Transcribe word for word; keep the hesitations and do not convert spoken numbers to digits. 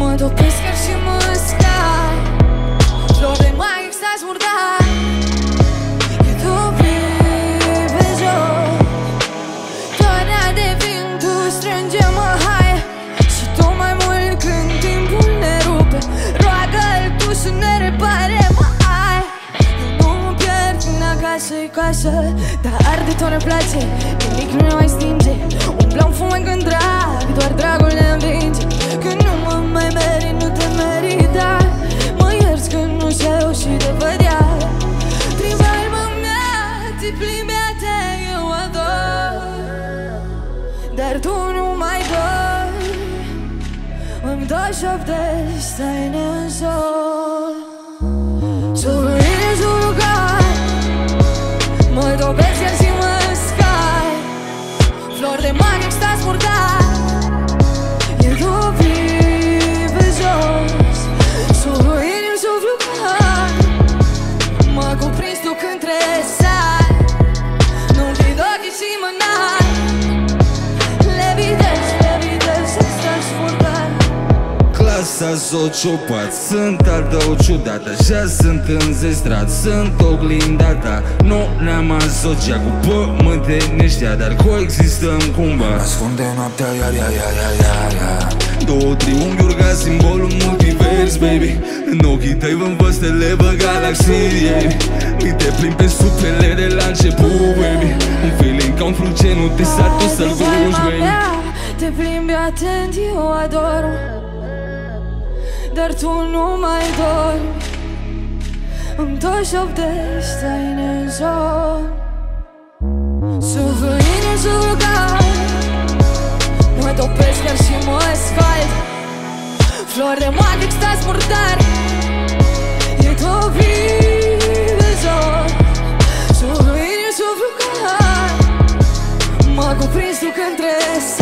Mă topesc chiar și mă scai. Flori de mai extaz murdar. E topit pe jos. Toarea de vin, tu strânge-mă, hai. Și tot mai mult când timpul ne rupe. Roagă-l tu să ne repare, mă, hai. Eu nu mă pierd în acasă-i casă, dar arde tot-ne place, nimic nu ne mai stinge. Umblăm fumăm când drag, doar dragul ne învinge. Când nu mă mai merit, nu te merit, dar mă ierți când nu știu eu și te văd iar. Prin palma mea te plimbi a te, eu ador, dar tu nu mai dori. Îmi dai șapte, stai neînzor. Suferire sub lugar, mă topesc chiar și mă scai. Flori de mare, extaz murdar. E topit pe jos. Suferire sub lugar, m-a cuprins tu când tresai. Nu închid ochii și mă n-ai. Levitez, levitez, extaz murdar. Clasa sociopat, sunt al tău ciudat. Așa sunt înzestrat, sunt oglinda ta. Nu ne-am asociat cu pământe neștia, dar coexistăm cumva. Ascunde noaptea, iar, ia, ia, ia, ia, ia. Două triunghiuri ca simbolul multivers, baby. În ochii tăi vând văstele, vă galaxii. Mi te plimbi pe suflele de la început, baby. Un feeling ca un fruct ce nu te satu să-l guși, baby. Te plimbi atent, eu ador, dar tu nu mai dormi. Îmi dai șoptești, stai neînzor. Suferire sub lugar, mă topesc chiar și mă scald. Flori de mare, extaz murdar. E topit pe jos. Suferire sub lugar, m-a cuprins tu când trăiesc.